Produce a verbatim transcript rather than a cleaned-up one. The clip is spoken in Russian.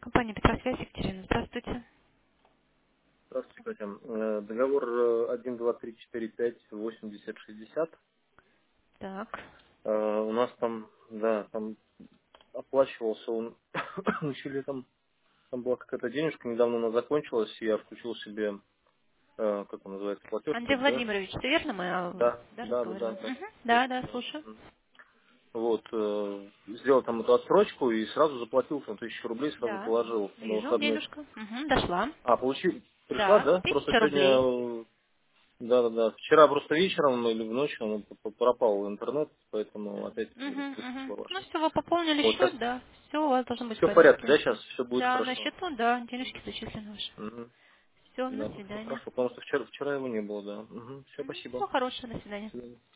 Компания Петросвязь, Екатерина, здравствуйте. Здравствуйте, Катя. Э, Договор э, один, два, три, четыре, пять, восемьдесят, шестьдесят. Так. Э, У нас там, да, там оплачивался он еще летом. Там была какая-то денежка, недавно она закончилась, и я включил себе, э, как он называется, платеж Андрей тот, да? Владимирович, все верно мы а, Да, да, да, да, да, разговариваем? да. Мгм. Да, Точно, да, да. слушаю. Мгм. Вот, э, сделал там эту отсрочку и сразу заплатил там тысячу рублей, сразу Да, положил на вижу, выходных. денежка. Мгм, дошла. А, получил, пришла, Да, да? Просто тысяча рублей. сегодня Да, да, да. Вчера просто вечером или в ночь он п- п- пропал в интернет, Да. поэтому опять Угу, выскочила угу. Ну ваша. все, вы пополнили Вот сейчас счет, да. Все у вас должно быть в все в порядке, порядке на да, сейчас счете. все будет Да, на хорошо. счету, да, денежки зачислены ваши. Мгм. Все, на Да, ну все свидание. хорошо, потому что вчера, вчера его не было, да. Все, Угу. спасибо. Всего хорошего, до свидания. До свидания.